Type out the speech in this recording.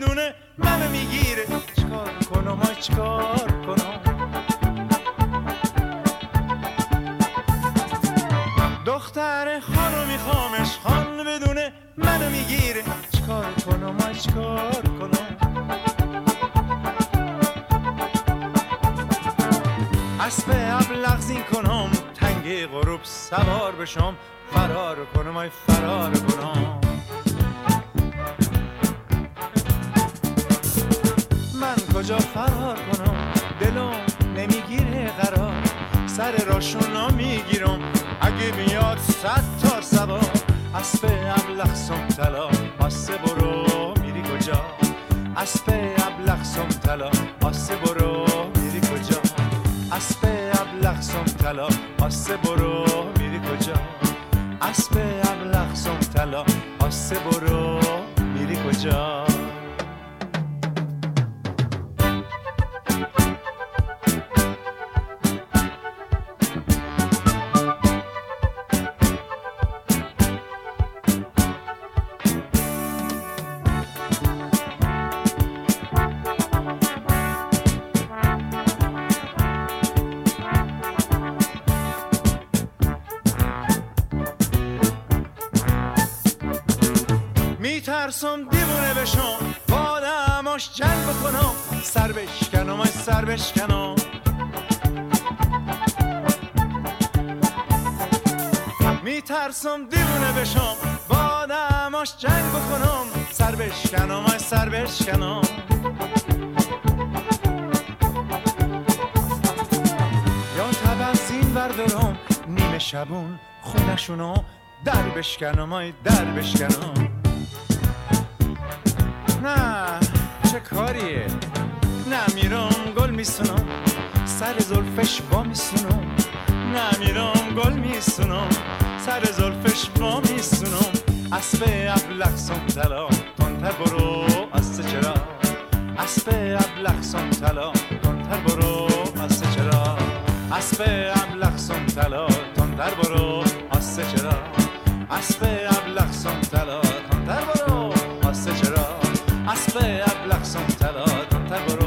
بدونه منو میگیره. چیکار کنم آی چیکار کنم؟ دختر خانو میخوامش خان بدونه منو میگیره. چیکار کنم آی چیکار کنم؟ اسب ابلق زین کنم تنگ غروب سوار بشم فرار کنم آی فرار کنم. من کجا فرار کنم دلم نمیگیره قرار. سر راشونا میگیرم اگه میاد 100 تا سوار. اسب ابلق سمتلا آسه برو میری کجا؟ اسب ابلق سمتلا آسه برو میری کجا؟ اسب ابلق سمتلا آسه برو میری کجا؟ اسب ابلق سمتلا آسه برو میری کجا؟ میترسم دیوونه بشم با آدماش جنگ بکنم. سر بشکنم آی سر بشکنم. میترسم دیوونه بشم با آدماش جنگ بکنم. سر بشکنم آی سر بشکنم. یا تبرزین بردارم نیمه شبون خونشونو در بشکنم آی در بشکنم. نه چه کاریه؟ نه میرم گل میسونم سر زلفش با میسونم. نه میرم گل میسونم سر زلفش با میسونم. اسب ابلق سمتلا تندتر برو آسه چرا؟ اسب ابلق سمتلا تندتر برو آسه چرا؟ اسب ابلق سمتلا تندتر برو آسه چرا؟ اسب ابلق سمتلا تندتر برو آسه چرا؟ اسب ابلق سمتلا تندتر برو